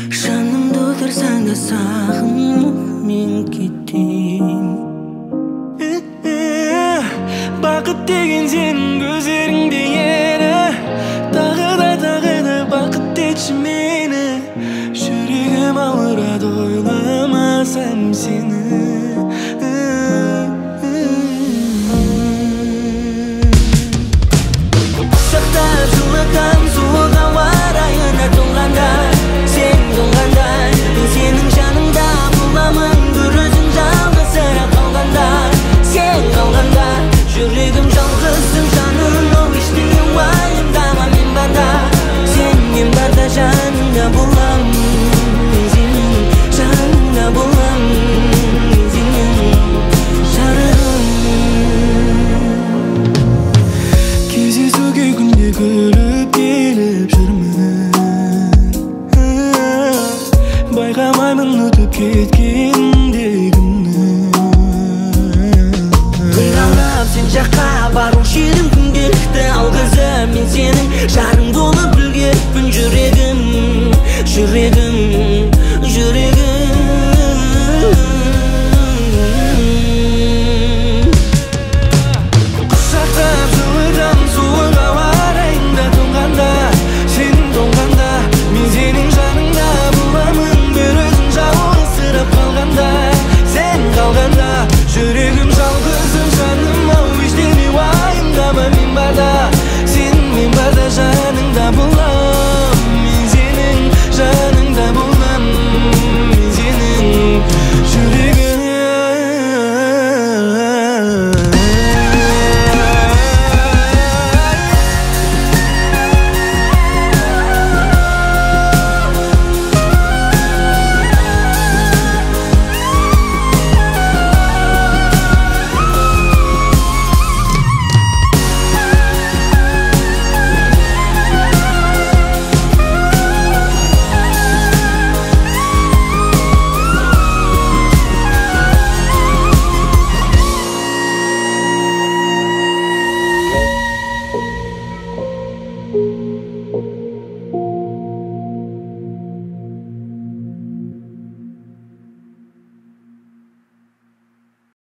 Жанымды өлтірсең де сағынып мен кетем. Бақыт деген сенің көздеріңде еді, тағы да бақыт етші мені. Жүрегім ауырады ойламасам сені. Құшақтап жылытам суық ауа райына тоңғанда, сен тоңғанда, мен сенің жаныңда боламын. бір өзің жалғызсырап қалғанда, сен қалғанда, жүрегім жалғызсың жаным. Ол ештеңе уайымдама, мен барда, сен барда жаныңда боламын. Мен сенің жаныңда боламын. Мен сенің жарығым. Кездесуге күнде күліп келіп жүрмін, байқамаймын өтіп кеткенде күнні. Күн қалап сен жаққа бару шерім күнделікті. Ал қызым мен сенің жарың болып үлгеріппін. Жүрегім